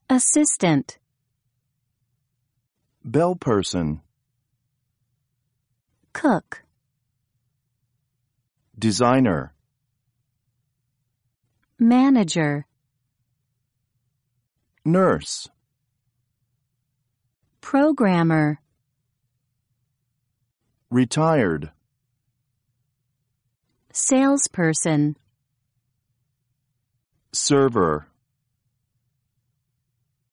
assistant, bell person, cook, designer, manager, nurse, programmer, retired, salesperson, server.